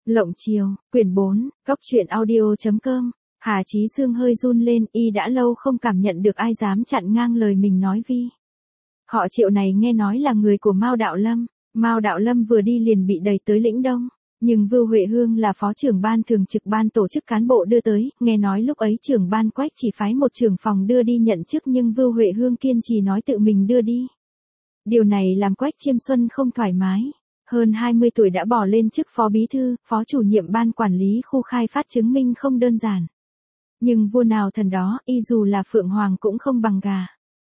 Lộng chiều, quyển 4, góc truyện audio.com. Hà Chí Sương hơi run lên, y đã lâu không cảm nhận được ai dám chặn ngang lời mình nói vi. Họ Triệu này nghe nói là người của Mao Đạo Lâm. Mao Đạo Lâm vừa đi liền bị đẩy tới Lĩnh Đông, nhưng Vưu Huệ Hương là phó trưởng ban thường trực ban tổ chức cán bộ đưa tới, nghe nói lúc ấy trưởng ban Quách chỉ phái một trưởng phòng đưa đi nhận chức nhưng Vưu Huệ Hương kiên trì nói tự mình đưa đi. Điều này làm Quách Chiêm Xuân không thoải mái. Hơn 20 tuổi đã bỏ lên chức phó bí thư, phó chủ nhiệm ban quản lý khu khai phát chứng minh không đơn giản. Nhưng vua nào thần đó, y dù là Phượng Hoàng cũng không bằng gà.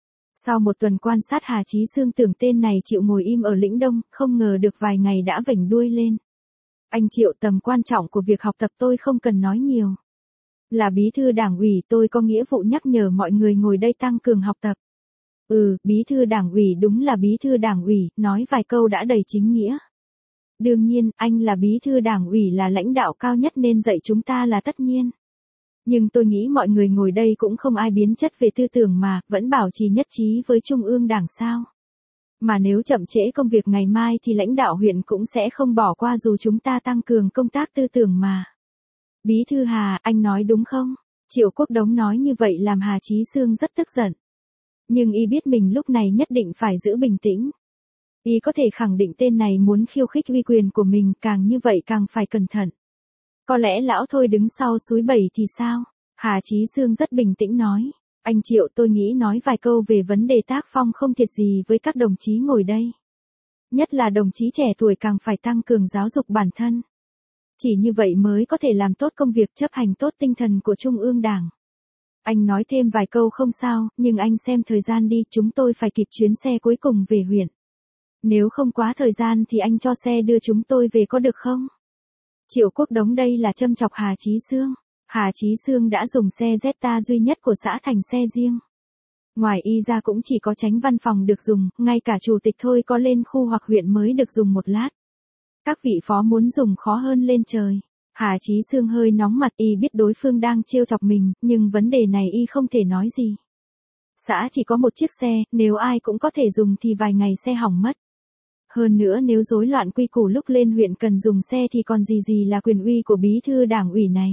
Sau một tuần quan sát Hà Chí Sương tưởng tên này chịu ngồi im ở Lĩnh Đông, không ngờ được vài ngày đã vểnh đuôi lên. Anh Triệu, tầm quan trọng của việc học tập tôi không cần nói nhiều. Là bí thư đảng ủy tôi có nghĩa vụ nhắc nhở mọi người ngồi đây tăng cường học tập. Bí thư đảng ủy đúng là bí thư đảng ủy, nói vài câu đã đầy chính nghĩa. Đương nhiên, anh là bí thư đảng ủy là lãnh đạo cao nhất nên dạy chúng ta là tất nhiên. Nhưng tôi nghĩ mọi người ngồi đây cũng không ai biến chất về tư tưởng mà, vẫn bảo trì nhất trí với Trung ương Đảng sao. Mà nếu chậm trễ công việc ngày mai thì lãnh đạo huyện cũng sẽ không bỏ qua dù chúng ta tăng cường công tác tư tưởng mà. Bí thư Hà, anh nói đúng không? Triệu Quốc Đống nói như vậy làm Hà Chí Sương rất tức giận. Nhưng y biết mình lúc này nhất định phải giữ bình tĩnh. Y có thể khẳng định tên này muốn khiêu khích uy quyền của mình, càng như vậy càng phải cẩn thận. Có lẽ lão thôi đứng sau súi bẩy thì sao? Hà Chí Sương rất bình tĩnh nói. Anh Triệu, tôi nghĩ nói vài câu về vấn đề tác phong không thiệt gì với các đồng chí ngồi đây. Nhất là đồng chí trẻ tuổi càng phải tăng cường giáo dục bản thân. Chỉ như vậy mới có thể làm tốt công việc, chấp hành tốt tinh thần của Trung ương Đảng. Anh nói thêm vài câu không sao, nhưng anh xem thời gian đi, chúng tôi phải kịp chuyến xe cuối cùng về huyện. Nếu không quá thời gian thì anh cho xe đưa chúng tôi về có được không? Triệu Quốc Đống đây là châm chọc Hà Chí Sương. Hà Chí Sương đã dùng xe Jetta duy nhất của xã thành xe riêng. Ngoài y ra cũng chỉ có chánh văn phòng được dùng, ngay cả chủ tịch thôi có lên khu hoặc huyện mới được dùng một lát. Các vị phó muốn dùng khó hơn lên trời. Hà Chí Sương hơi nóng mặt, y biết đối phương đang trêu chọc mình, nhưng vấn đề này y không thể nói gì. Xã chỉ có một chiếc xe, nếu ai cũng có thể dùng thì vài ngày xe hỏng mất. Hơn nữa nếu rối loạn quy củ lúc lên huyện cần dùng xe thì còn gì là quyền uy của bí thư đảng ủy này.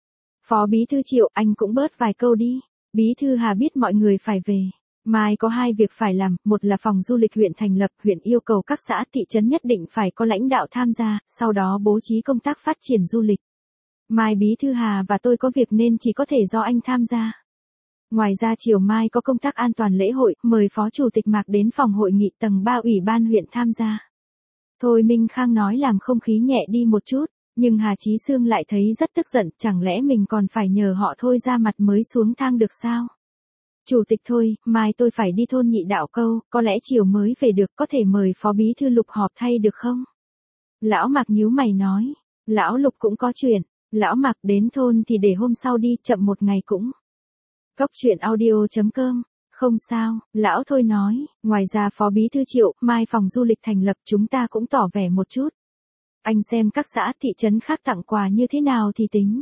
Phó bí thư Triệu, anh cũng bớt vài câu đi. Bí thư Hà biết mọi người phải về. Mai có hai việc phải làm, một là phòng du lịch huyện thành lập, huyện yêu cầu các xã thị trấn nhất định phải có lãnh đạo tham gia, sau đó bố trí công tác phát triển du lịch. Mai bí thư Hà và tôi có việc nên chỉ có thể do anh tham gia. Ngoài ra chiều mai có công tác an toàn lễ hội, mời Phó Chủ tịch Mạc đến phòng hội nghị tầng 3 Ủy ban huyện tham gia. Thôi Minh Khang nói làm không khí nhẹ đi một chút, nhưng Hà Chí Sương lại thấy rất tức giận, chẳng lẽ mình còn phải nhờ họ thôi ra mặt mới xuống thang được sao? Chủ tịch thôi, mai tôi phải đi thôn Nhị Đạo Câu, có lẽ chiều mới về được, có thể mời Phó Bí thư Lục họp thay được không? Lão Mạc nhíu mày nói, Lão Lục cũng có chuyện, Lão Mạc đến thôn thì để hôm sau đi, chậm một ngày cũng. Góc truyện audio.com. Không sao, lão thôi nói, ngoài ra Phó Bí thư Triệu, mai phòng du lịch thành lập chúng ta cũng tỏ vẻ một chút. Anh xem các xã thị trấn khác tặng quà như thế nào thì tính.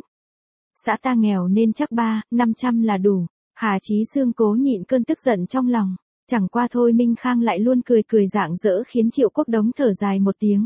Xã ta nghèo nên chắc 300-500 là đủ. Hà Chí Sương cố nhịn cơn tức giận trong lòng. Chẳng qua thôi Minh Khang lại luôn cười rạng rỡ khiến Triệu Quốc Đống thở dài một tiếng.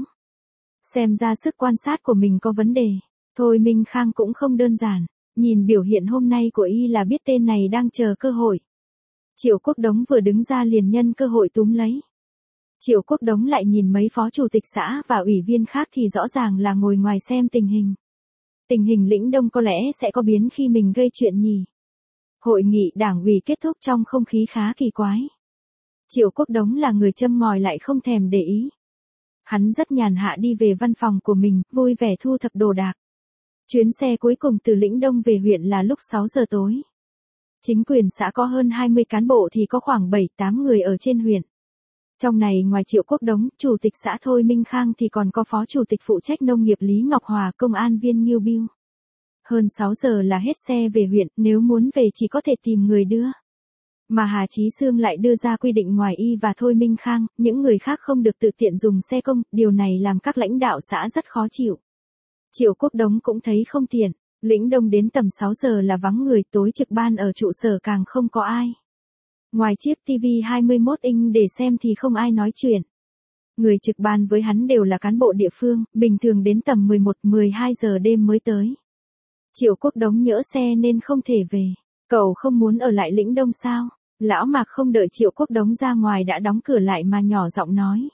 Xem ra sức quan sát của mình có vấn đề. Thôi Minh Khang cũng không đơn giản. Nhìn biểu hiện hôm nay của y là biết tên này đang chờ cơ hội. Triệu Quốc Đống vừa đứng ra liền nhân cơ hội túm lấy. Triệu Quốc Đống lại nhìn mấy phó chủ tịch xã và ủy viên khác thì rõ ràng là ngồi ngoài xem tình hình. Tình hình Lĩnh Đông có lẽ sẽ có biến khi mình gây chuyện nhỉ. Hội nghị đảng ủy kết thúc trong không khí khá kỳ quái. Triệu Quốc Đống là người châm ngòi lại không thèm để ý. Hắn rất nhàn hạ đi về văn phòng của mình, vui vẻ thu thập đồ đạc. Chuyến xe cuối cùng từ Lĩnh Đông về huyện là lúc 6 giờ tối. Chính quyền xã có hơn 20 cán bộ thì có khoảng 7-8 người ở trên huyện. Trong này ngoài Triệu Quốc Đống, Chủ tịch xã Thôi Minh Khang thì còn có Phó Chủ tịch phụ trách nông nghiệp Lý Ngọc Hòa, công an viên Nghiêu Biêu. Hơn 6 giờ là hết xe về huyện, nếu muốn về chỉ có thể tìm người đưa. Mà Hà Chí Sương lại đưa ra quy định ngoài y và Thôi Minh Khang, những người khác không được tự tiện dùng xe công, điều này làm các lãnh đạo xã rất khó chịu. Triệu Quốc Đống cũng thấy không tiện, Lĩnh Đông đến tầm 6 giờ là vắng người, tối trực ban ở trụ sở càng không có ai. Ngoài chiếc TV 21 inch để xem thì không ai nói chuyện. Người trực ban với hắn đều là cán bộ địa phương, bình thường đến tầm 11-12 giờ đêm mới tới. Triệu Quốc Đống nhỡ xe nên không thể về. Cậu không muốn ở lại Lĩnh Đông sao? Lão Mạc không đợi Triệu Quốc Đống ra ngoài đã đóng cửa lại mà nhỏ giọng nói.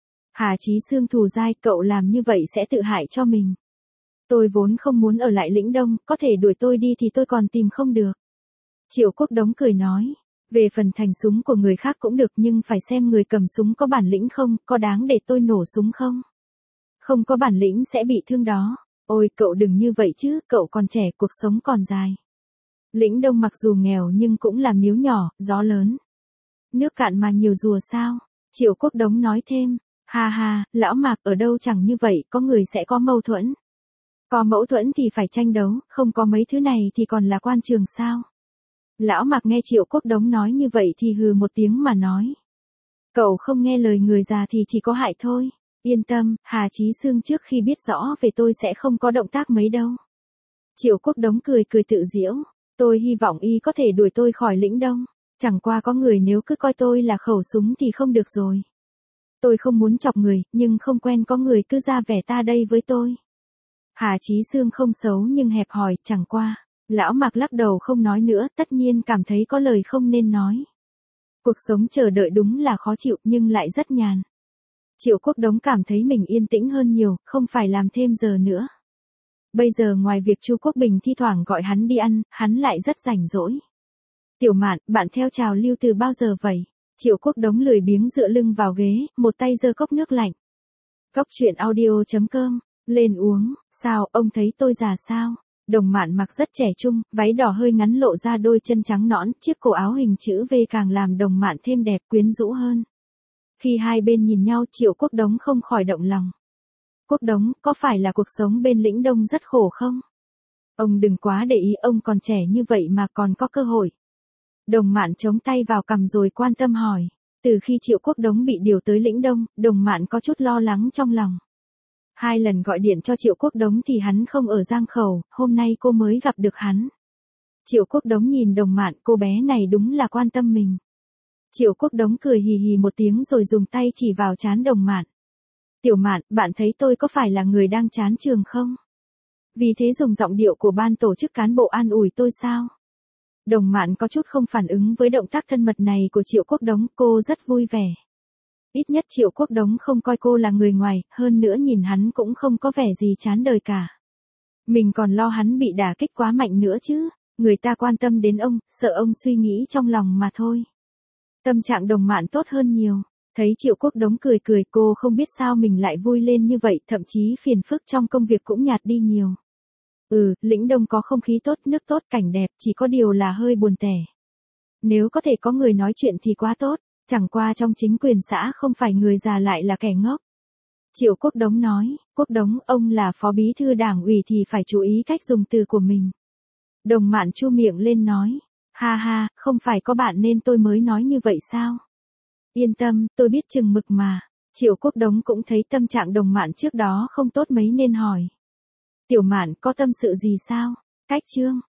Hà Chí Xương thù dai, cậu làm như vậy sẽ tự hại cho mình. Tôi vốn không muốn ở lại Lĩnh Đông, có thể đuổi tôi đi thì tôi còn tìm không được. Triệu Quốc Đống cười nói. Về phần thành súng của người khác cũng được nhưng phải xem người cầm súng có bản lĩnh không, có đáng để tôi nổ súng không? Không có bản lĩnh sẽ bị thương đó. Ôi cậu đừng như vậy chứ, cậu còn trẻ, cuộc sống còn dài. Lĩnh Đông mặc dù nghèo nhưng cũng là miếu nhỏ, gió lớn. Nước cạn mà nhiều rùa sao? Triệu Quốc Đống nói thêm. Ha ha, lão Mạc ở đâu chẳng như vậy, có người sẽ có mâu thuẫn. Có mâu thuẫn thì phải tranh đấu, không có mấy thứ này thì còn là quan trường sao? Lão Mạc nghe Triệu Quốc Đống nói như vậy thì hừ một tiếng mà nói. Cậu không nghe lời người già thì chỉ có hại thôi. Yên tâm, Hà Chí Xương trước khi biết rõ về tôi sẽ không có động tác mấy đâu. Triệu Quốc Đống cười tự giễu. Tôi hy vọng y có thể đuổi tôi khỏi Lĩnh Đông. Chẳng qua có người nếu cứ coi tôi là khẩu súng thì không được rồi. Tôi không muốn chọc người, nhưng không quen có người cứ ra vẻ ta đây với tôi. Hà Chí Xương không xấu nhưng hẹp hòi, chẳng qua. Lão Mạc lắc đầu không nói nữa, tất nhiên cảm thấy có lời không nên nói. Cuộc sống chờ đợi đúng là khó chịu nhưng lại rất nhàn. Triệu Quốc Đống cảm thấy mình yên tĩnh hơn nhiều, không phải làm thêm giờ nữa. Bây giờ ngoài việc Chu Quốc Bình thi thoảng gọi hắn đi ăn, hắn lại rất rảnh rỗi. Tiểu Mạn, bạn theo trào lưu từ bao giờ vậy? Triệu Quốc Đống lười biếng dựa lưng vào ghế, một tay giơ cốc nước lạnh. Cốc truyện audio.com, lên uống, sao, ông thấy tôi già sao? Đồng Mạn mặc rất trẻ trung, váy đỏ hơi ngắn lộ ra đôi chân trắng nõn, chiếc cổ áo hình chữ V càng làm Đồng Mạn thêm đẹp quyến rũ hơn. Khi hai bên nhìn nhau Triệu Quốc Đống không khỏi động lòng. Quốc Đống, có phải là cuộc sống bên Lĩnh Đông rất khổ không? Ông đừng quá để ý, ông còn trẻ như vậy mà còn có cơ hội. Đồng Mạn chống tay vào cằm rồi quan tâm hỏi. Từ khi Triệu Quốc Đống bị điều tới Lĩnh Đông, Đồng Mạn có chút lo lắng trong lòng. 2 lần gọi điện cho Triệu Quốc Đống thì hắn không ở Giang Khẩu, hôm nay cô mới gặp được hắn. Triệu Quốc Đống nhìn Đồng Mạn, cô bé này đúng là quan tâm mình. Triệu Quốc Đống cười hì hì một tiếng rồi dùng tay chỉ vào trán Đồng Mạn. Tiểu Mạn, bạn thấy tôi có phải là người đang chán trường không? Vì thế dùng giọng điệu của ban tổ chức cán bộ an ủi tôi sao? Đồng Mạn có chút không phản ứng với động tác thân mật này của Triệu Quốc Đống, cô rất vui vẻ. Ít nhất Triệu Quốc Đống không coi cô là người ngoài, hơn nữa nhìn hắn cũng không có vẻ gì chán đời cả. Mình còn lo hắn bị đả kích quá mạnh nữa chứ, người ta quan tâm đến ông, sợ ông suy nghĩ trong lòng mà thôi. Tâm trạng Đồng Mạn tốt hơn nhiều, thấy Triệu Quốc Đống cười cô không biết sao mình lại vui lên như vậy, thậm chí phiền phức trong công việc cũng nhạt đi nhiều. Lĩnh Đông có không khí tốt, nước tốt, cảnh đẹp, chỉ có điều là hơi buồn tẻ. Nếu có thể có người nói chuyện thì quá tốt. Chẳng qua trong chính quyền xã không phải người già lại là kẻ ngốc. Triệu Quốc Đống nói, Quốc Đống, ông là phó bí thư đảng ủy thì phải chú ý cách dùng từ của mình. Đồng Mạn chu miệng lên nói, ha ha, không phải có bạn nên tôi mới nói như vậy sao? Yên tâm, tôi biết chừng mực mà. Triệu Quốc Đống cũng thấy tâm trạng Đồng Mạn trước đó không tốt mấy nên hỏi. Tiểu Mạn, có tâm sự gì sao? Cách chương.